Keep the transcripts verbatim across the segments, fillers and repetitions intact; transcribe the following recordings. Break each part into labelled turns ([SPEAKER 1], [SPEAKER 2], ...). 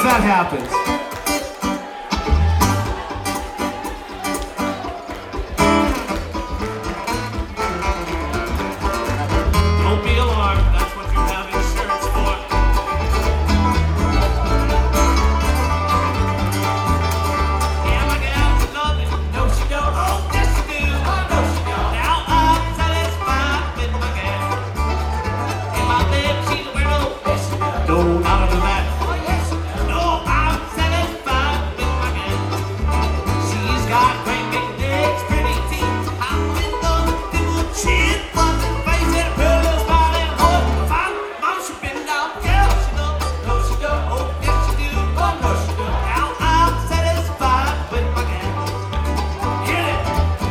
[SPEAKER 1] that happens.
[SPEAKER 2] Don't be alarmed, that's what you have insurance for. Yeah, my gal's love it. No, she don't. Oh, yes, she do. Oh, no, she don't. Now I'm satisfied with my gal. In my bed, she's a weirdo. Yes, she does. No, not under that. Oh, yes, she does. No, I'm satisfied with my gal. She's got great big legs, pretty teeth. I'm in love with the good chin, buzzing face, and a pretty little smile and a voice. Fine, mom, she been down. Yeah, she does. No, she does. Oh, yes, she do. Oh, no, she does. Now I'm satisfied with my gal. Get it.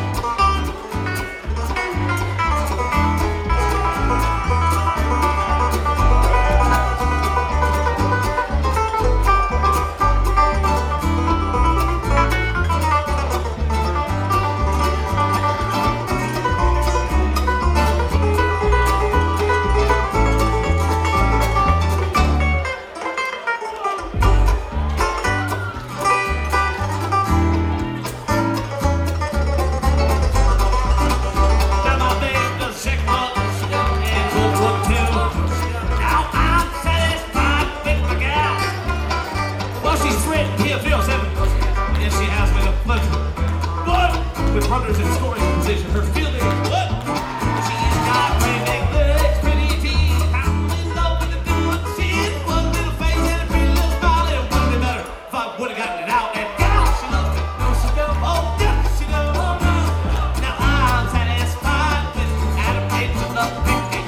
[SPEAKER 2] Now my babe does check up and cook up too. Now I'm satisfied with my gal. Well, she's thrilled here, feels heaven. Yes, she has been a pleasure. But with runners in scoring position, her feeling is what? She's got great big legs, pretty teeth. I'm in love with the good chin, one little face and a pretty little smile. It would've been better if I would've gotten it out. And gal, she loves me. No, she don't. Oh, yes, she does. Oh, no. Now I'm satisfied with Adam Page and love big things.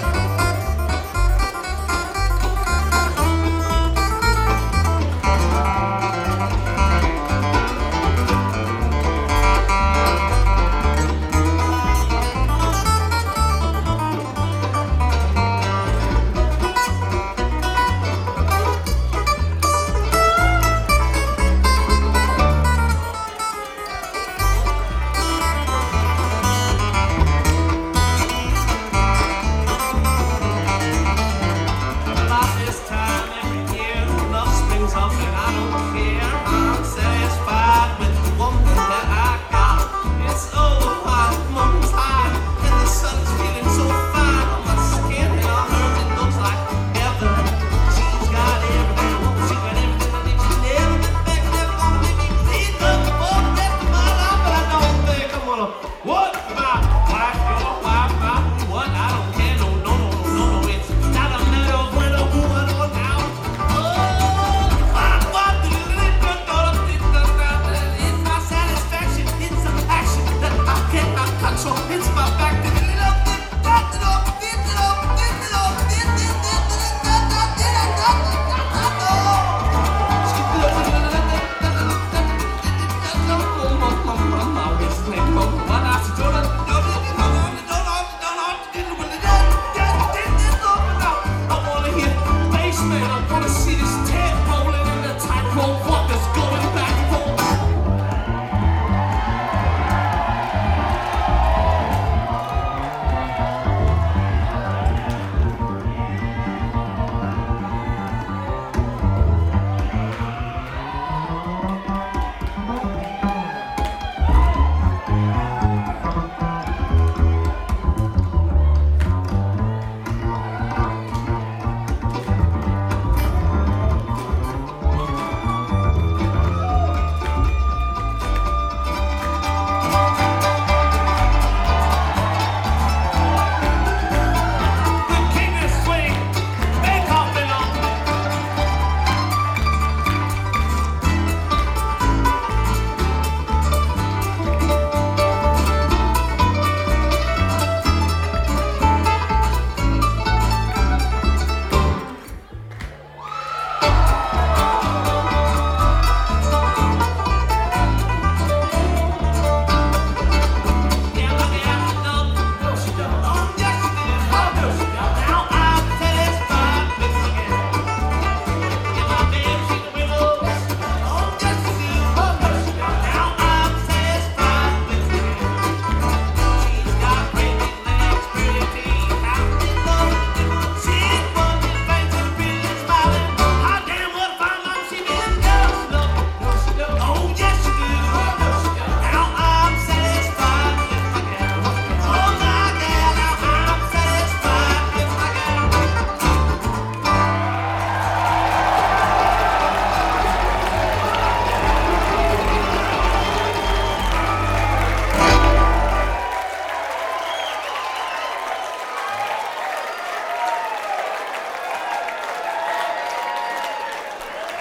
[SPEAKER 2] About this time every year, love springs up and I don't care. I'm satisfied with the woman that I got. It's so hot, moon's high, and the sun's feeling so fine on my skin and on hers. It looks like heaven. She's got everything I want. She got everything I need. She's never been back, never gonna make me bleed. Nothing for the rest of my life, but I don't think I'm gonna. What about wife, your wife, my what? I don't care. No, no, no, no, no, no. It's not a matter of when or who I know now. Oh, what, what do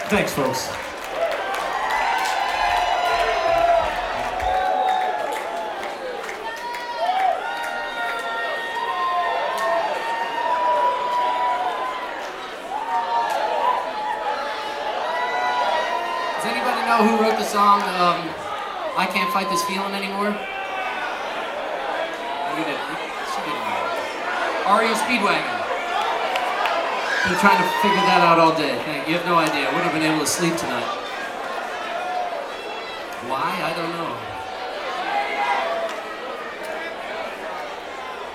[SPEAKER 1] Thanks, folks.
[SPEAKER 3] Does anybody know who wrote the song, um, I Can't Fight This Feeling Anymore? You did. She did. R E O Speedwagon. Been trying to figure that out all day. Thank you. You have no idea. Wouldn't have been able to sleep tonight. Why? I don't know.